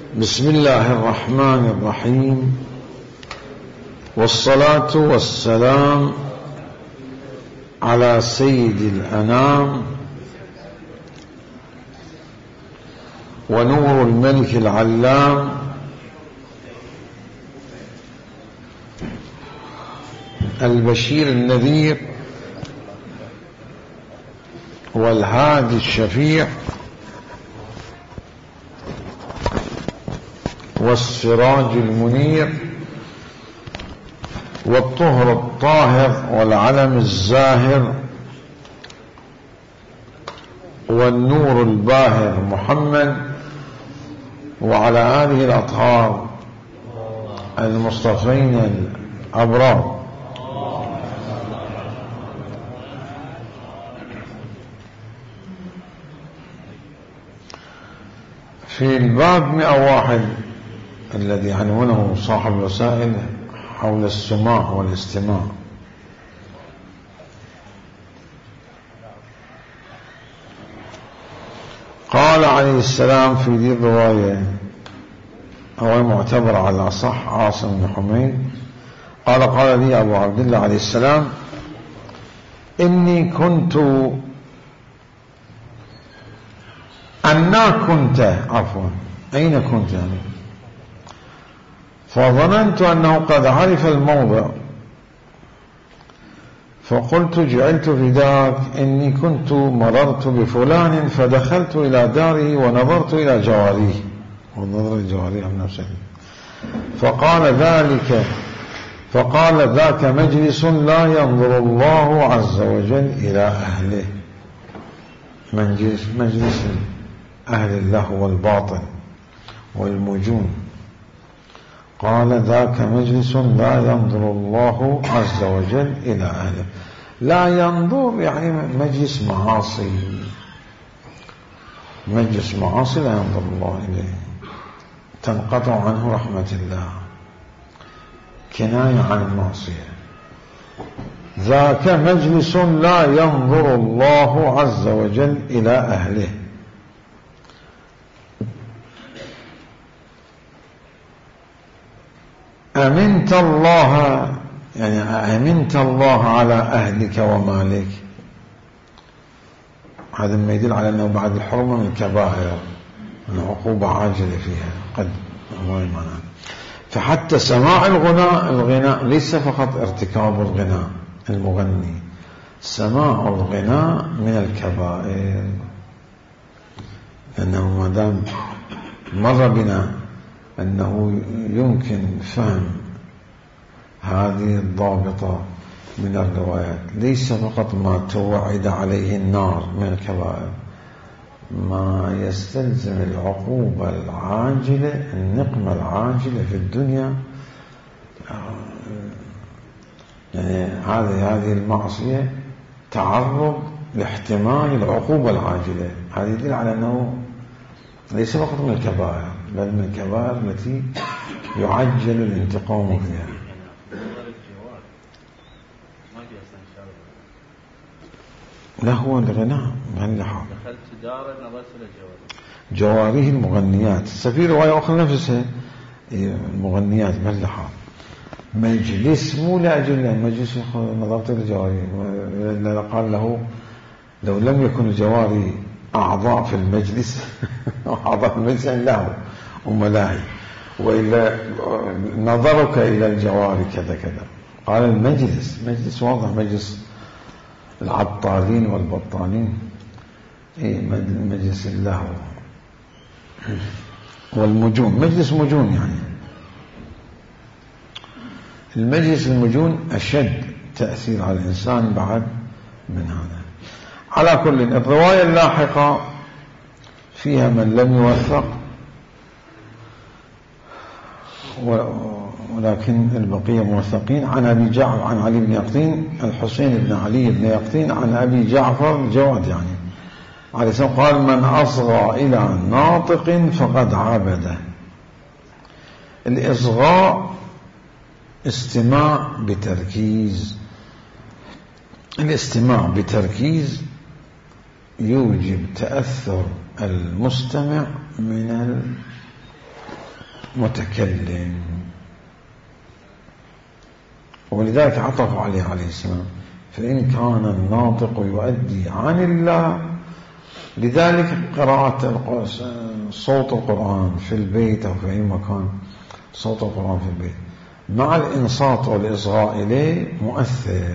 بسم الله الرحمن الرحيم، والصلاة والسلام على سيد الأنام ونور الملك العلام البشير النذير والهادي الشفيع والسراج المنير والطهر الطاهر والعلم الزاهر والنور الباهر محمد وعلى آله الأطهار المصطفين الأبرار. في الباب 101 الذي عنونه صاحب الوسائل حول السماع والاستماع، قال عليه السلام في ذي الرواية، هو معتبر على صح عاصم بن حميد، قال لي أبو عبد الله عليه السلام: إني كنت أين كنت يعني؟ فظننت أنه قد عرف الموضع، فقلت: جعلت فداك إني كنت مررت بفلان فدخلت إلى داره ونظرت إلى جواريه، ونظر الجواريه عن نفسه، فقال: ذاك مجلس لا ينظر الله عز وجل إلى أهله، مجلس أهل اللهو والباطل والمجون. قال: ذاك مجلس لا ينظر الله عز وجل إلى أهله. لا ينظر يعني مجلس معاصي، لا ينظر الله إليه، تنقطع عنه رحمة الله، كناية عن المعصية. ذاك مجلس لا ينظر الله عز وجل إلى أهله. أمنت الله على أهلك ومالك. هذا ما يدل على أنه بعد الحرمة من الكبائر، من عقوبة عاجلة فيها قد هو المعنى. فحتى سماع الغناء ليس فقط ارتكاب الغناء المغني، سماع الغناء من الكبائر، لأنه ما دام مر بنا أنه يمكن فهم هذه الضابطة من الروايات، ليس فقط ما توعد عليه النار من الكبائر، ما يستلزم العقوبة العاجلة، النقمة العاجلة في الدنيا. يعني هذه المعصية تعرض لاحتمال العقوبة العاجلة. هذا يدل على أنه ليس فقط من الكبائر، بل من الكبائر التي يعجل الانتقام فيها. لا، هو الغناء مهلحة. دخلت دارا نظرت إلى جواريه المغنيات. في رواية أخرى نفسها المغنيات مهلحة. مجلس مو لأجل مجلس نظرت إلى جواريه، قال له: لو لم يكن الجواري أعضاء في المجلس أعضاء المجلس له وملاهي، وإلا نظرك إلى الجواري كذا كذا. قال: المجلس مجلس واضح، مجلس العطالين والبطالين، مجلس اللهو والمجون، مجلس مجون. يعني المجلس المجون أشد تأثير على الإنسان بعد من هذا. على كل، الرواية اللاحقة فيها من لم يوثق، ولكن البقية موثقين. عن علي بن يقطين، الحسين بن علي بن يقطين، عن أبي جعفر الجواد يعني عليه السلام قال: من أصغى إلى ناطق فقد عبده. الإصغاء استماع بتركيز، الاستماع بتركيز يوجب تأثر المستمع من متكلم. ولذلك عطف عليه السلام: فإن كان الناطق يؤدي عن الله. لذلك قراءة صوت القرآن في البيت أو في أي مكان، صوت القرآن في البيت مع الإنصات والإصغاء إليه مؤثر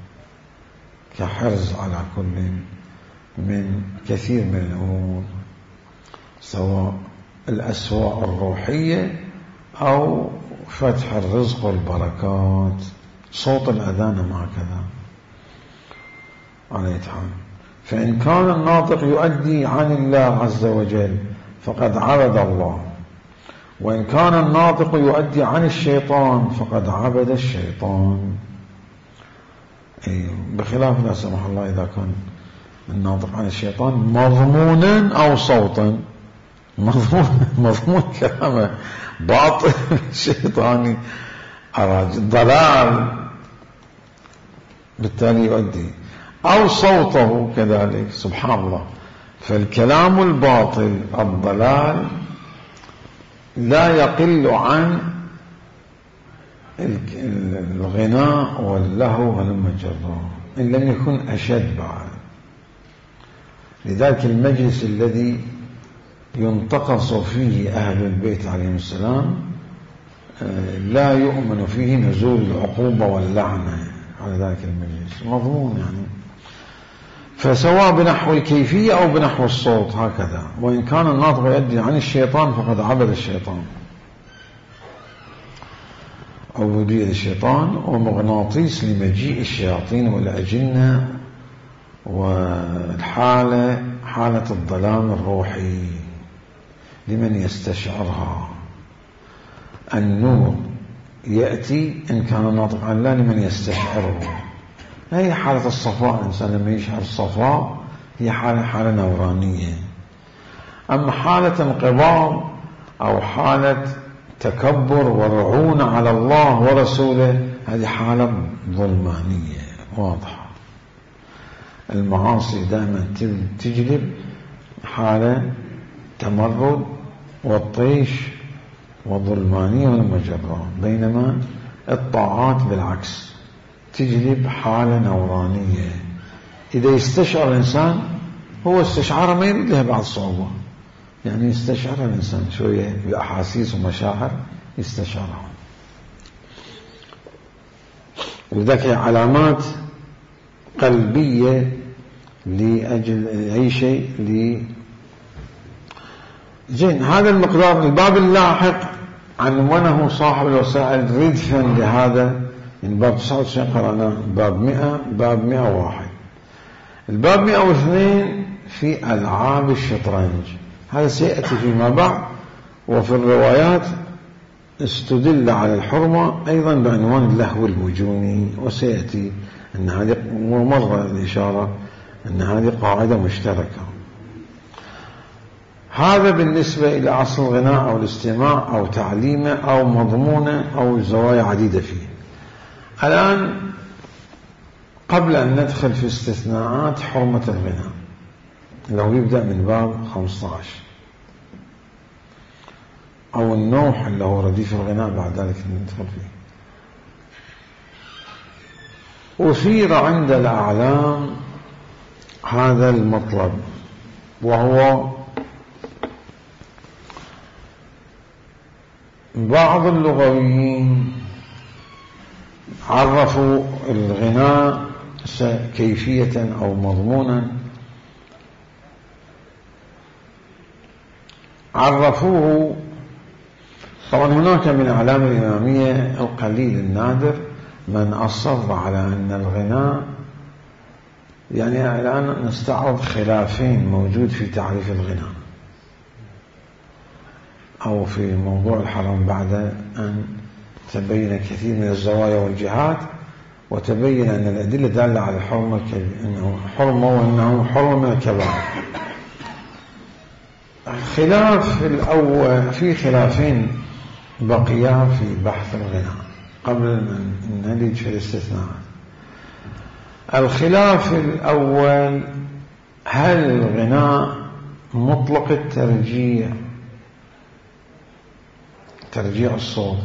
كحرز على كل من كثير من الأمور، سواء الأسواء الروحية أو فتح الرزق والبركات. صوت الأذان هكذا عليه الحال. فإن كان الناطق يؤدي عن الله عز وجل فقد عبد الله، وإن كان الناطق يؤدي عن الشيطان فقد عبد الشيطان. بخلاف لا سمح الله إذا كان الناطق عن الشيطان مضمونا أو صوتا. مضمون كلامه باطل شيطاني ضلال، بالتالي يؤدي، أو صوته كذلك. سبحان الله. فالكلام الباطل الضلال لا يقل عن الغناء واللهو والمجرة، إن لم يكن أشد بعد. لذلك المجلس الذي ينتقص فيه أهل البيت عليهم السلام لا يؤمن فيه نزول العقوبة واللعنة على ذلك المجلس، مضمون يعني. فسواء بنحو الكيفية أو بنحو الصوت هكذا. وإن كان الناطق يؤدي عن الشيطان فقد عبد الشيطان، عبودية الشيطان ومغناطيس لمجيء الشياطين والأجنة، والحالة حالة الظلام الروحي لمن يستشعرها. النور يأتي إن كان الناطق عن الله لمن يستشعره. هي حالة الصفاء. الإنسان لما يشعر الصفاء هي حالة نورانية. أما حالة انقباض أو حالة تكبر ورعونة على الله ورسوله هذه حالة ظلمانية واضحة. المعاصي دائما تجلب حالة تمرد والطيش وظلمانية والمجرة، بينما الطاعات بالعكس تجلب حالة نورانية. إذا يستشعر الإنسان، هو استشعاره ما يريد لها بعض صعوبة، يعني يستشعر الإنسان شوية بأحاسيس ومشاعر يستشعرها. وذلك علامات قلبية لأجل أي شيء زين. هذا المقدار. الباب اللاحق عنونه صاحب الوسائل ردفا لهذا، يعني باب 99 قرأناه، باب 100، باب 101. الباب 102 في ألعاب الشطرنج، هذا سيأتي فيما بعد. وفي الروايات استدل على الحرمة أيضا بعنوان اللهو الوجوني، وسيأتي أن هذه مرة الإشارة أن هذه قاعدة مشتركة. هذا بالنسبة إلى أصل الغناء أو الاستماع أو تعليمه أو مضمونه أو زوايا عديدة فيه. الآن قبل أن ندخل في استثناءات حرمة الغناء، لو يبدأ من باب 15 أو النوح اللي هو رديف الغناء، بعد ذلك ندخل فيه. أثير عند الأعلام هذا المطلب، وهو بعض اللغويين عرفوا الغناء كيفية أو مضمونا، عرفوه. طبعا هناك من أعلام الإمامية القليل النادر من أصر على أن الغناء، يعني الآن نستعرض خلافين موجود في تعريف الغناء أو في موضوع الحرام بعد أن تبين كثير من الزوايا والجهات، وتبين أن الأدلة دالة على الحرمة أنه حرمة وأنه حرمة من الكبائر. الخلاف الأول، في خلافين بقيا في بحث الغناء قبل أن نلج في الاستثناء. الخلاف الأول: هل الغناء مطلق الترجيع ترجيع الصوت،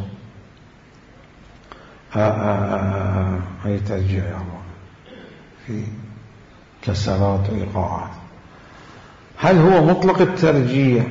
أي ترجيع يا الله في كسرات وإيقاعات. هل هو مطلق الترجيع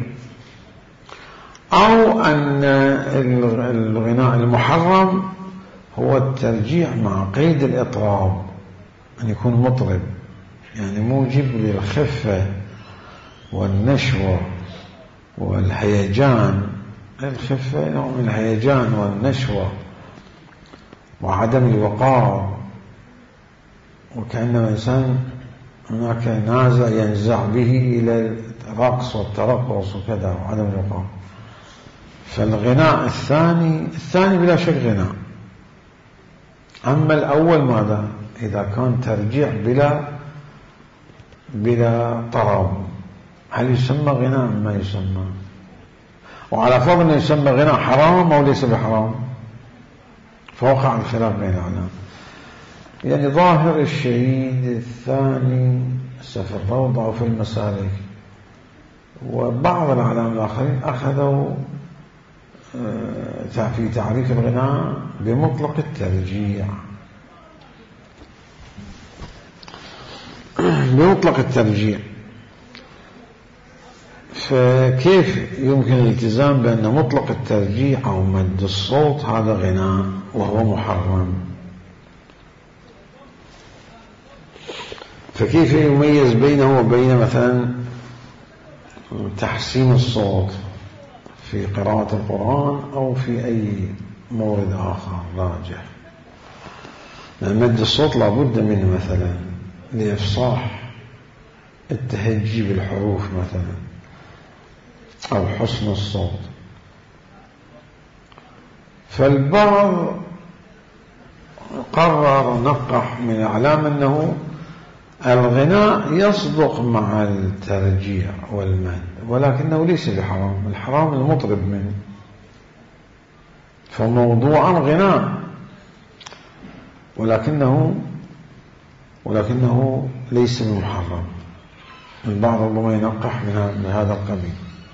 أو أن الغناء المحرم هو الترجيع مع قيد الإطراب، أن يكون مطرب يعني موجب للخفة والنشوة والهيجان. الخفة نوع من الهيجان والنشوة وعدم الوقار، وكأنما إنسان هناك نازع ينزع به إلى الرقص والترقص وكذا وعدم الوقار. فالغناء الثاني بلا شك غناء. أما الأول ماذا؟ إذا كان ترجيع بلا طرب، هل يسمى غناء ما يسمى؟ وعلى فرض أنه يسمى غناء حرام أو ليس بحرام، فوقع الخلاف بين العلماء. يعني ظاهر الشهيد الثاني في الروضة أو في المسالك، وبعض العلماء الآخرين أخذوا في تعريف الغناء بمطلق الترجيع، بمطلق الترجيع. فكيف يمكن الالتزام بأن مطلق الترجيع أو مد الصوت هذا غناء وهو محرم؟ فكيف يميز بينه وبين مثلا تحسين الصوت في قراءة القرآن أو في أي مورد آخر راجع؟ مد الصوت لابد منه مثلا لإفصاح التهجي بالحروف مثلا أو حسن الصوت. فالبعض قرر نقح من الأعلام أنه الغناء يصدق مع الترجيع والمد، ولكنه ليس بحرام. الحرام المطرب منه، فموضوعا غناء ولكنه ليس بمحرم. البعض ربما ينقح من هذا القبيل.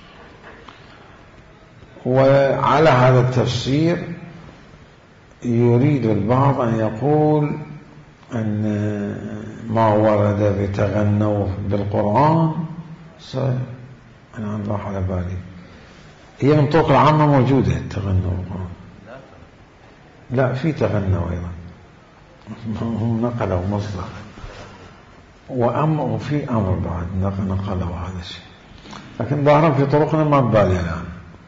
وعلى هذا التفسير يريد البعض أن يقول أن ما ورد بتغنوا بالقرآن أنا راح على بالي هي من طرق العامة موجودة تغنوا بالقرآن. لا، في تغنوا أيضا، هم نقلوا مصدر، وفي أمر بعد نقلوا هذا الشيء، لكن ظاهرا في طرقنا ما ببالي الآن.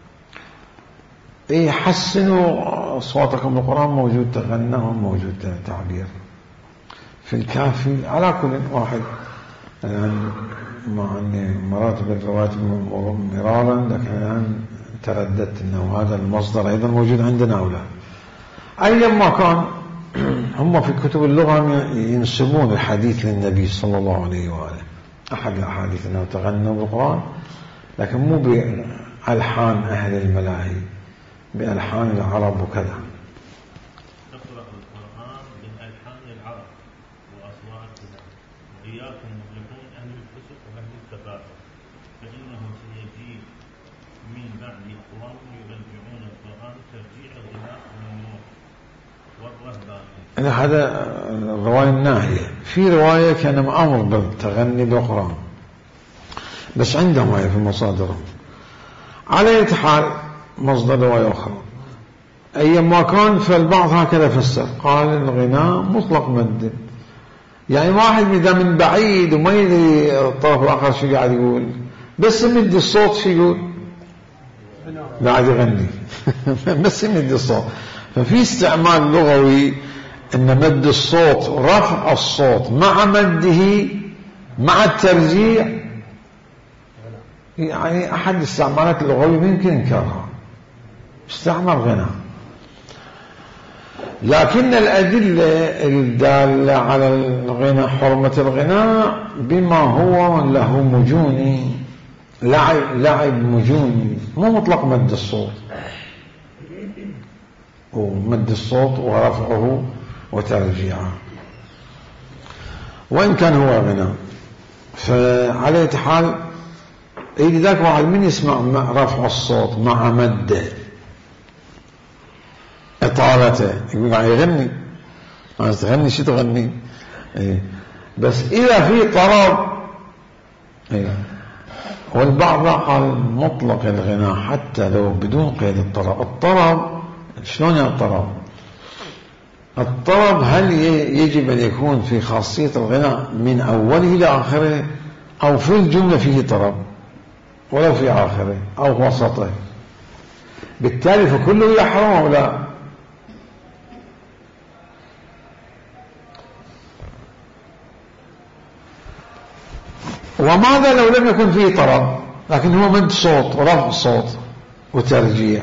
حسنوا أصواتكم بالقرآن موجود تغنوا، موجود تعبير في الكافي. على كل واحد الآن مع أني مراتب الروايات مرارا، لكن الآن ترددت أنه هذا المصدر أيضا موجود عندنا أو لا. أيما كان هم في كتب اللغة ينسبون الحديث للنبي صلى الله عليه وآله، أحد الأحاديث أنه تغنوا بالقرآن، لكن مو بألحان أهل الملاهي، بألحان العرب وكذا. نقرأ القرآن بالألحان العرب وأصواتنا، وإياكم مفلحون أهل الفسق وأهل الكبائر، فإنه سيجيء من بعد أقوام يرجعون القرآن ترجيع الغناء والنور والرهبان. هذا الرواية الناهية. في رواية كان أمر بالتغني بالقرآن، بس عندهم هي في مصادرهم. على أي حال مصدر رواية أخرى أيما كان، فالبعض هكذا فسر، قال الغناء مطلق مد. يعني واحد إذا من بعيد وما يدري الطرف الآخر شو قاعد يقول، بس يمد الصوت شو يقول قاعد يغني بس يمد الصوت. ففي استعمال لغوي أن مد الصوت رفع الصوت مع مده مع الترجيع، يعني أحد الاستعمالات اللغوية ممكن إنكارها، استعمال غناء. لكن الأدلة الدالة على الغناء حرمة الغناء بما هو له مجوني، لعب مجوني، مو مطلق مد الصوت، ومد الصوت ورفعه وترجيعه، وإن كان هو غناء. فعلى حال لذلك واحد من يسمع رفع الصوت مع مده إطالته، يقول يعني يغني، ما تغني شو تغني؟ بس إذا في طرب. والبعض قال مطلق الغناء حتى لو بدون قيد الطرب. الطرب شلون يعني الطرب؟ الطرب هل يجب أن يكون في خاصية الغناء من أوله إلى آخره، أو في الجملة فيه طرب ولو في آخره أو وسطه؟ بالتالي فكله يحرم أو لا؟ وماذا لو لم يكن فيه طرب لكن هو مد صوت ورفع صوت وترجيع؟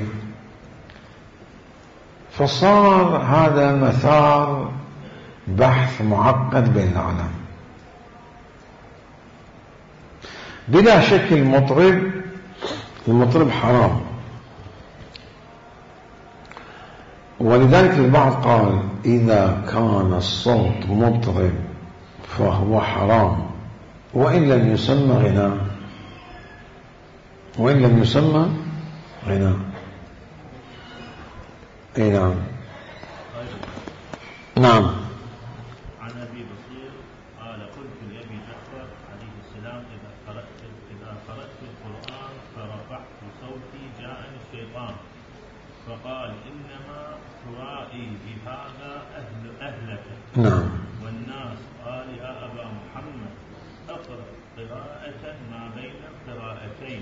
فصار هذا مثار بحث معقد بين العالم. بلا شك المطرب حرام، ولذلك البعض قال إذا كان الصوت مطرب فهو حرام وإن لم يسمى غناء، وإن لم يسمى غناء. اي نعم. نعم. عن ابي بصير قال قلت لابي جعفر عليه السلام اذا قرات القران فرفعت صوتي جاءني الشيطان فقال انما ترائي بهذا اهلك. نعم. والناس قال يا ابا محمد اقرا قراءه ما بين القراءتين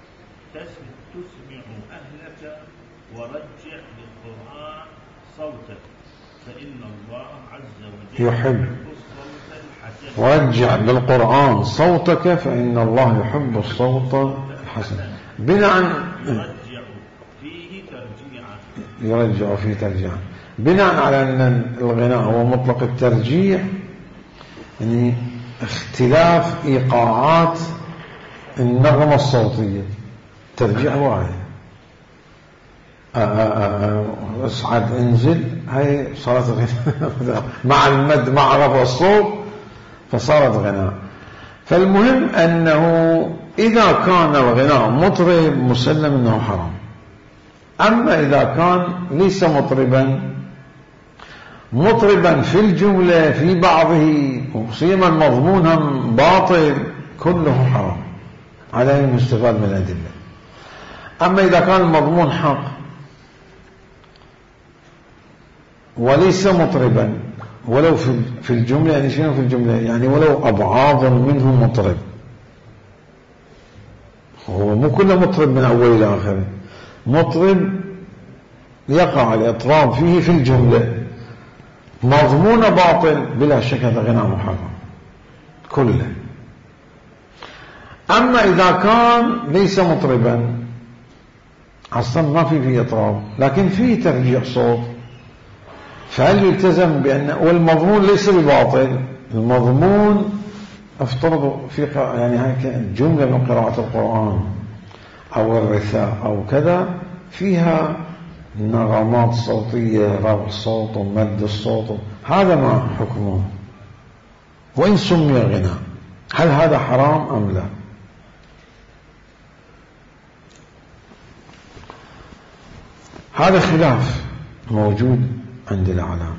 تسمع اهلك ورجع للقرآن صوتك فإن الله عز وجل يحب الصوت الحسن. ورجع للقرآن صوتك فإن الله يحب الصوت الحسن. بناء يرجع فيه ترجيعا. بناء على أن الغناء هو مطلق الترجيع، يعني اختلاف إيقاعات النغمة الصوتية، ترجيع واحد. اصعد انزل، هاي صارت غناء مع المد مع رفع الصوت فصارت غناء. فالمهم أنه إذا كان الغناء مطرب مسلم أنه حرام. أما إذا كان ليس مطربا في الجملة في بعضه وصيما مضمونا باطل كله حرام على المستفاد من الأدلة. أما إذا كان المضمون حق وليس مطربا ولو في الجملة، يعني شنو في الجملة؟ يعني ولو أبعاض منه مطرب، هو مو كله مطرب من أول إلى آخره، مطرب يقع الإطراب فيه في الجملة مضمون باطل بلا شك هذا غناء محرم كله. أما إذا كان ليس مطربا أصلا ما فيه إطراب لكن فيه ترجيع صوت، فهل يلتزم بأن والمضمون ليس بباطل؟ المضمون افترض في يعني هيك جملة من قراءة القرآن أو الرثاء أو كذا فيها نغمات صوتية، رفع الصوت ومد الصوت، هذا ما حكمه وإن سمي غناء. هل هذا حرام أم لا؟ هذا خلاف موجود عند الأعلام،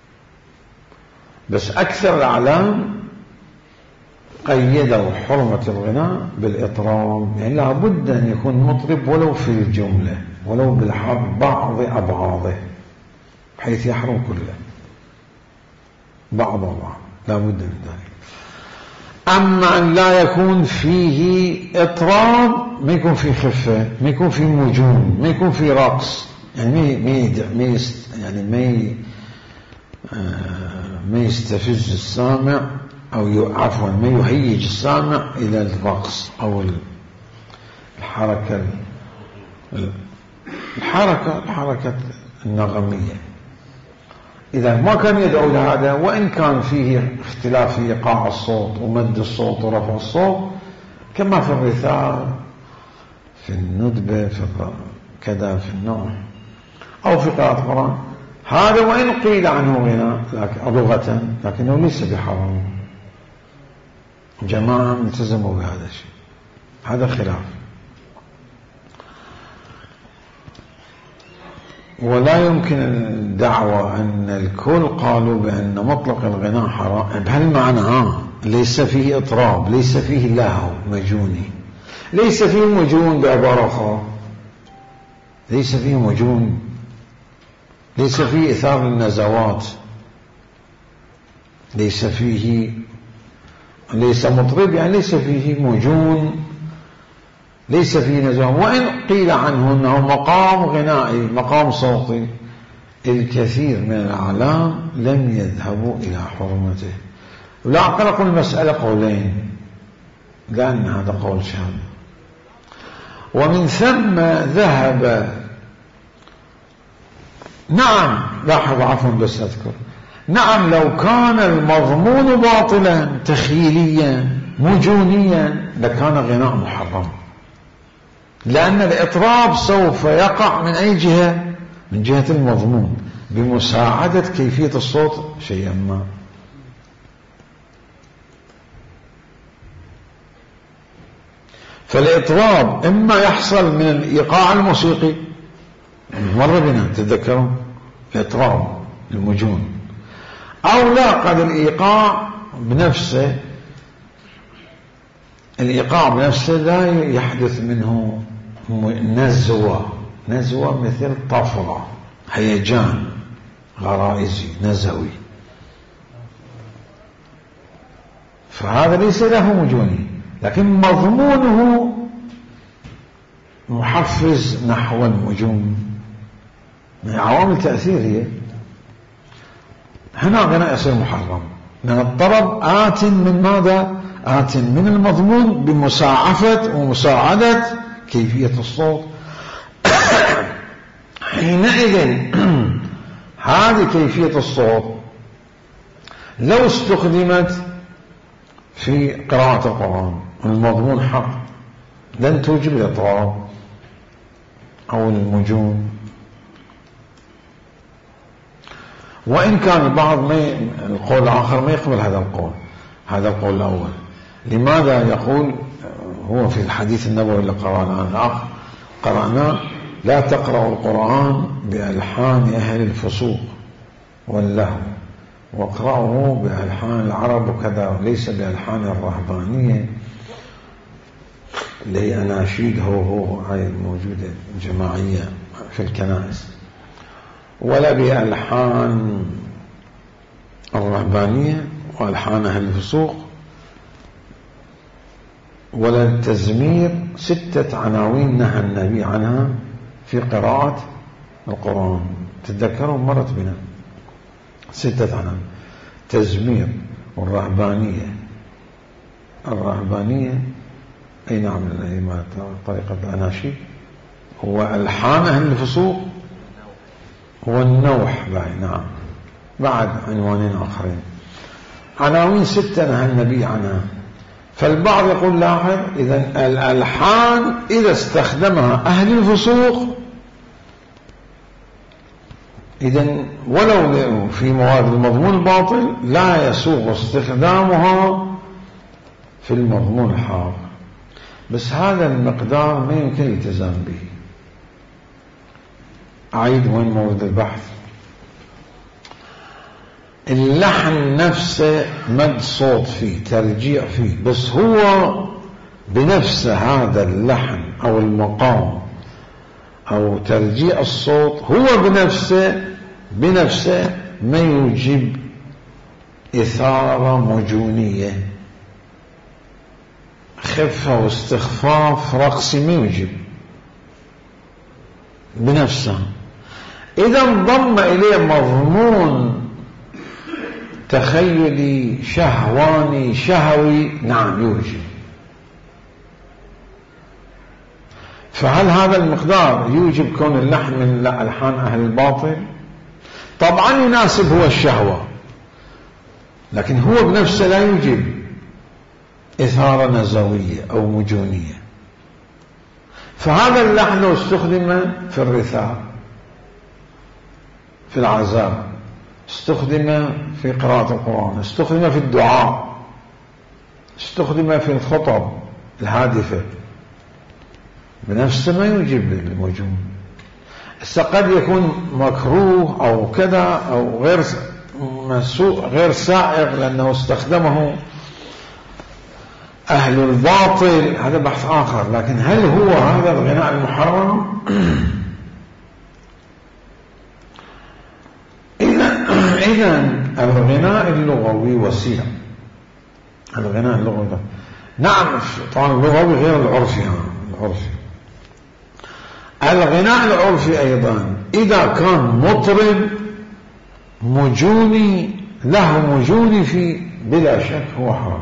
بس أكثر الأعلام قيدوا حرمة الغناء بالإطراب، يعني لابد أن يكون مطرب ولو في الجملة ولو بالحرف بعض أبعاضه بحيث يحرم كله بعض لابد من ذلك. أما أن لا يكون فيه إطراب، ما يكون فيه خفة، ما يكون فيه مجون، ما يكون فيه رقص، يعني ما يستفز السامع أو عفوا ما يهيج السامع إلى الرقص أو الحركة النغمية. إذا ما كان يدعو لهذا، وإن كان فيه اختلاف في إيقاع الصوت ومد الصوت ورفع الصوت كما في الرثاء في الندبة في كذا في النوع أو في قراءة القرآن، هذا وإن قيل عنه غناء لغة لكنه ليس بحرام. جماعة التزموا بهذا الشيء، هذا خلاف. ولا يمكن الدعوة أن الكل قالوا بأن مطلق الغناء حرام بهالمعنى. ليس فيه إطراب، ليس فيه لهو مجوني، ليس فيه مجون بعبارة أخرى، ليس فيه مجون، ليس فيه إثار للنزوات، ليس مطرب، يعني ليس فيه مجون، ليس فيه نزوات. وإن قيل عنه أنه مقام غنائي مقام صوتي، الكثير من الأعلام لم يذهبوا إلى حرمته. ولا أقلق المسألة قولين، لأن هذا قول شاذ. ومن ثم ذهب، نعم لاحظ عفوا بس أذكر، نعم لو كان المضمون باطلا تخيليا مجونيا لكان غناء محرم، لأن الإطراب سوف يقع من أي جهة؟ من جهة المضمون بمساعدة كيفية الصوت شيئا ما. فالإطراب إما يحصل من الإيقاع الموسيقي، مر بنا تتذكرون الإطراب المجون، أو لا قد الإيقاع بنفسه لا يحدث منه نزوة مثل طفرة، هيجان غرائزي نزوي، فهذا ليس له مجوني، لكن مضمونه محفز نحو المجون من عوامل تأثير. هي هنا غناء يصير محرم، لأن الطرب آت من ماذا؟ آت من المضمون بمساعفة ومساعدة كيفية الصوت. حينئذ هذه كيفية الصوت لو استخدمت في قراءة القرآن المضمون حق لن توجب الإطراب أو المجون. وإن كان البعض القول الآخر ما يقبل هذا القول الأول. لماذا يقول هو في الحديث النبوي اللي قرأناه لا تقرأوا القرآن بألحان أهل الفسوق واللهو، واقرأوه بألحان العرب وكذا، وليس بألحان الرهبانية اللي هي أناشيد هاي الموجودة جماعية في الكنائس، ولا بألحان الرهبانية وألحان أهل الفسوق، ولا التزمير. 6 عناوين نهى النبي عنها في قراءة القرآن، تتذكرون مرت بنا 6 عناوين: تزمير والرهبانية، أي نعم طريقة الأناشيد، وألحان أهل الفسوق والنوح نعم، بعد عنوانين آخرين، عناوين 6 نهى النبي عنها. فالبعض يقول لاحظ، إذا الألحان إذا استخدمها أهل الفسوق، إذا ولو في مواد المضمون الباطل لا يسوغ استخدامها في المضمون الحق. بس هذا المقدار ما يمكن الالتزام به. أعيد وين مورد البحث. اللحن نفسه مد صوت فيه، ترجيع فيه، بس هو بنفسه هذا اللحن أو المقام أو ترجيع الصوت هو بنفسه ما يوجب إثارة مجونية، خفة واستخفاف رقصي ما يوجب بنفسه. إذا انضم إليه مضمون تخيلي شهواني شهوي، نعم يوجب. فهل هذا المقدار يوجب كون اللحن من ألحان أهل الباطل؟ طبعا يناسب هو الشهوة، لكن هو بنفسه لا يوجب إثارة نزوية أو مجونية. فهذا اللحن استخدم في الرثاء، في العزاء، استخدم في قراءة القرآن، استخدم في الدعاء، استخدم في الخطب الهادفة، بنفسه ما يوجب المجون. قد يكون مكروه أو كذا أو غير سائغ لأنه استخدمه أهل الباطل، هذا بحث آخر. لكن هل هو هذا الغناء المحرم؟ إذن الغناء اللغوي وسيع. الغناء اللغوي ده نعم طبعا اللغوي غير العرفي. الغناء العرفي أيضا إذا كان مطرب مجوني له مجوني فيه بلا شك هو حرام،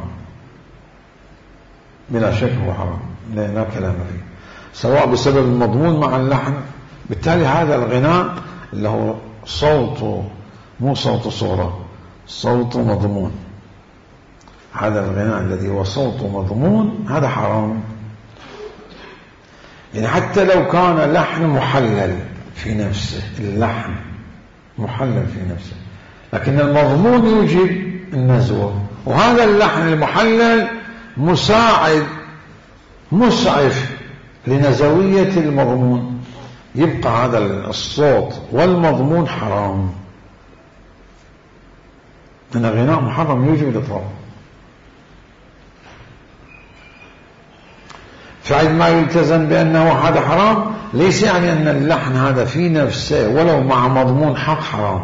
بلا شك هو حرام، لا كلام فيه، سواء بسبب المضمون مع اللحن. بالتالي هذا الغناء اللي هو صوته مو صوت صورة، صوت مضمون، هذا الغناء الذي هو صوت مضمون هذا حرام. يعني حتى لو كان لحن محلل في نفسه، اللحن محلل في نفسه، لكن المضمون يوجب النزوة، وهذا اللحن المحلل مسعف لنزوية المضمون، يبقى هذا الصوت والمضمون حرام. أن الغناء محرم يوجب الإطراء. فعندما يلتزم بأنه هذا حرام ليس يعني أن اللحن هذا في نفسه ولو مع مضمون حق حرام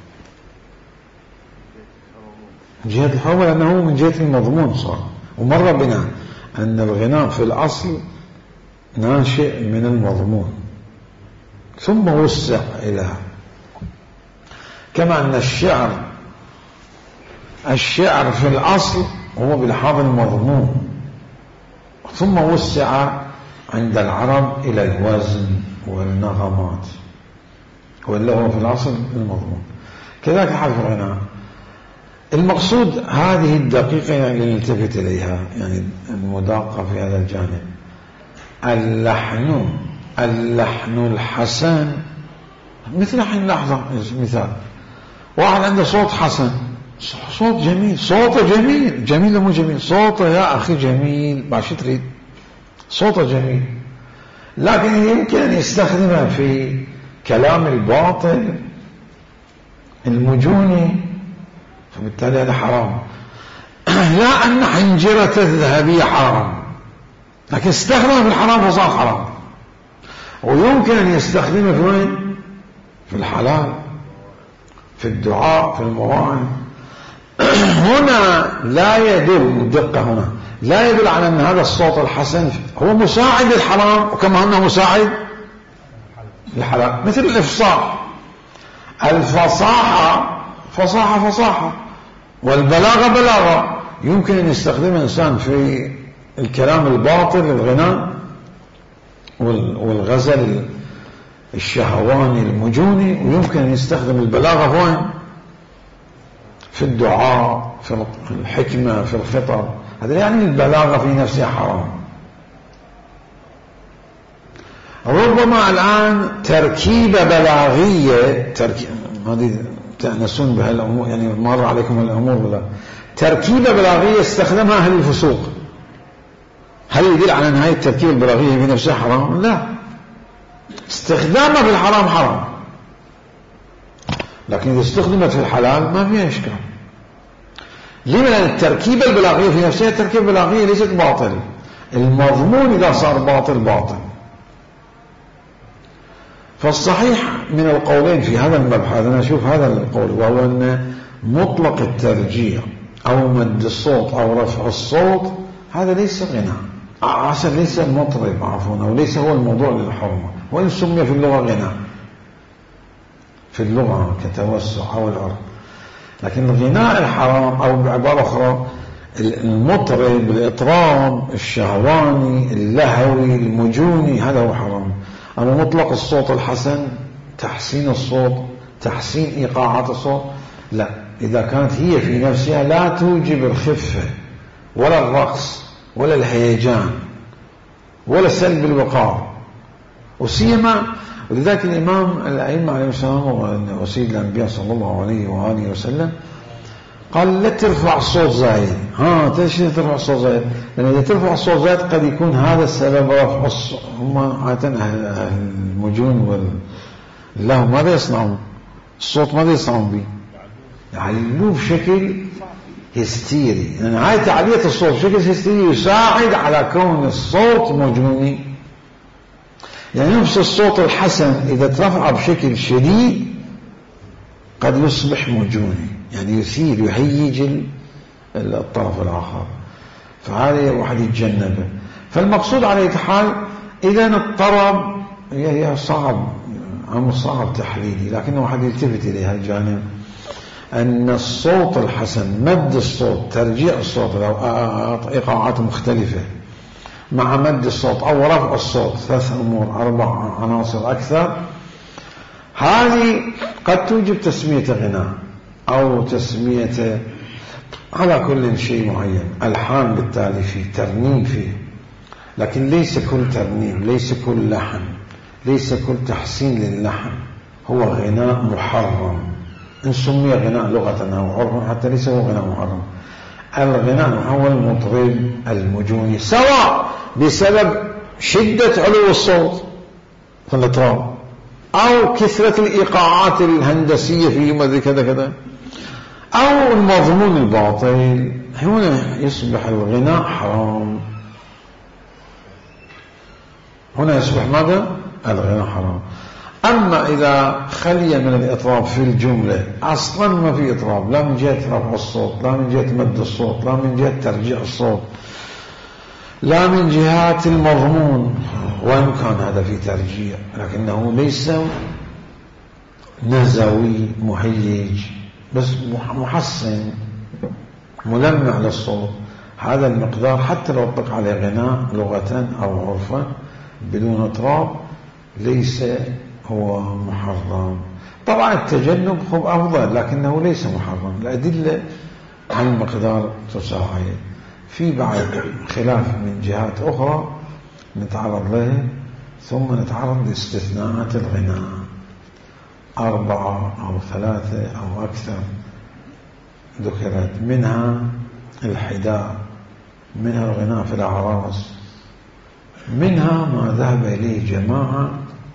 من جهة الحرمة، لأنه من جهة المضمون صار. ومر بنا أن الغناء في الأصل ناشئ من المضمون ثم وسع إلى، كما أن الشعر في الأصل هو بلحاظ المضمون ثم وسع عند العرب إلى الوزن والنغمات، وإلا هو في الأصل المضمون. كذلك حرف الغناء. المقصود هذه الدقيقة اللي نلتفت إليها، يعني المداقة في هذا الجانب. اللحن الحسن مثل حين لحظة مثال، واحد عنده صوت حسن، صوت جميل، صوته جميل مو جميل، صوته يا أخي جميل، باش تريد صوته جميل، لكن يمكن أن يستخدمه في كلام الباطل المجوني، فبالتالي هذا حرام. لا أن حنجرة الذهبية حرام، لكن استخدمه في الحرام فصار حرام. ويمكن أن يستخدمه في وين؟ في الحلال، في الدعاء، في المواعظ. هنا لا يدل، دقة هنا لا يدل على أن هذا الصوت الحسن هو مساعد للحرام، وكما أنه مساعد للحلال. مثل الإفصاح، الفصاحة فصاحة، والبلاغة بلاغة. يمكن أن يستخدم الإنسان في الكلام الباطل، الغناء والغزل الشهواني المجوني، ويمكن أن يستخدم البلاغة وين؟ في الدعاء، في الحكمة، في الخطاب. هذا يعني البلاغة في نفسها حرام. ربما الآن تركيبة بلاغية، هذه تأنسون بها الأمور، يعني مر عليكم الأمور ولا تركيبة بلاغية استخدمها أهل الفسوق، هل يدل على نهاية التركيبة البلاغية في نفسها حرام؟ لا، استخدامها في الحرام حرام، لكن إذا استخدمت في الحلال ما فيها إشكال. ليه؟ لأن التركيبة البلاغية في نفسها التركيبة البلاغية ليست باطل، المضمون إذا صار باطل. فالصحيح من القولين في هذا المبحث، أنا أشوف هذا القول، وهو أن مطلق الترجيع أو مد الصوت أو رفع الصوت هذا ليس غناء، عسل ليس مطرب عفوا، وليس هو الموضوع للحرمة، وإن سمي في اللغة غناء في اللغة كتوسع أو العرب. لكن الغناء الحرام، أو بعبارة أخرى المطرب، الإطراب الشهواني اللهوي المجوني، هذا هو حرام. أما مطلق الصوت الحسن، تحسين الصوت، تحسين إيقاعات الصوت، لا، إذا كانت هي في نفسها لا توجب الخفة ولا الرقص ولا الهيجان ولا سلب الوقار، وسيما. ولذلك الإمام الأئمة عليه السلام وسيد الأنبياء صلى الله عليه وآله وسلم قال لا ترفع الصوت زايد. ليش ترفع الصوت زايد؟ لأن إذا ترفع الصوت زايد قد يكون هذا السبب رفع الصوت. هم عادة أهل المجون لا ماذا يصنعون؟ الصوت ماذا يصنعون به؟ يعلوه بشكل هستيري، يعني هاي تعلية الصوت بشكل هستيري يساعد على كون الصوت مجنوني. يعني نفس الصوت الحسن إذا ترفع بشكل شديد قد يصبح مجنوني، يعني يثير يهيج الطرف الآخر، فهذا واحد يتجنبه. فالمقصود على أي حال إذا الطرب هي صعب، أمر صعب تحليلي، لكنه واحد يلتفت إليها الجانب أن الصوت الحسن، مد الصوت، ترجيع الصوت لو إيقاعات مختلفة مع مد الصوت أو رفع الصوت، 3 أمور 4 عناصر أكثر، هذه قد توجب تسمية غناء أو تسمية على كل شيء معين، ألحان بالتالي فيه، ترنيم فيه، لكن ليس كل ترنيم، ليس كل لحن، ليس كل تحسين للحن هو غناء محرم. إن سمي غناء لغة أو عرفا حتى ليس هو غناء محرم. الغناء هو المطرب المجوني، سواء بسبب شدة علو الصوت في الإطراب أو كثرة الإيقاعات الهندسية في كذا كذا أو المضمون الباطل، هنا يصبح الغناء حرام. هنا يصبح ماذا؟ الغناء حرام. أما إذا خلي من الإطراب في الجملة، أصلا ما في إطراب، لا من جهة رفع الصوت، لا من جهة مد الصوت، لا من جهة ترجيع الصوت، لا من جهات المضمون، وإن كان هذا في ترجيع لكنه ليس نزوي مهيج، بس محسن ملمع للصوت، هذا المقدار حتى لو اطلق عليه غناء لغة أو عرفا بدون اطراب ليس هو محرم. طبعا التجنب هو أفضل لكنه ليس محرم. الأدلة عن المقدار تساعد. في بعد خلاف من جهات أخرى نتعرض له، ثم نتعرض لاستثناءات الغناء 4 أو 3 أو أكثر ذكرت، منها الحداء، منها الغناء في الأعراس، منها ما ذهب إليه جماعة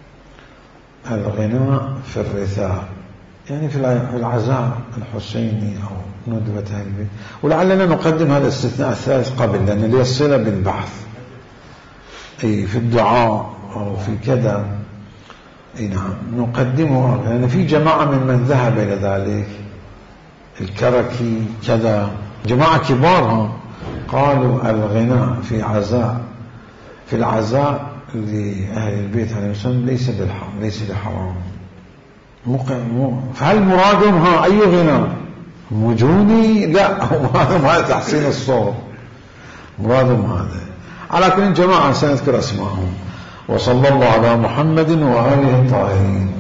الغناء في الرثاء، يعني في العزاء الحسيني أو ندبة أهل البيت. ولعلنا نقدم هذا الاستثناء الثالث قبل، لأن لي الصلة بالبحث، أي في الدعاء أو في كذا، أي نعم نقدمه، لأن يعني في جماعة من ذهب إلى ذلك، الكركي كذا، جماعة كبار قالوا الغناء في العزاء لأهل البيت عليه السلام ليس بحرام. فهل مرادهم أي غناء مجوني؟ لا، مرادهم هذا تحسين الصوت، مرادهم هذا. على كل جماعة سنذكر أسمائهم. وصلى الله على محمد وآله الطاهرين.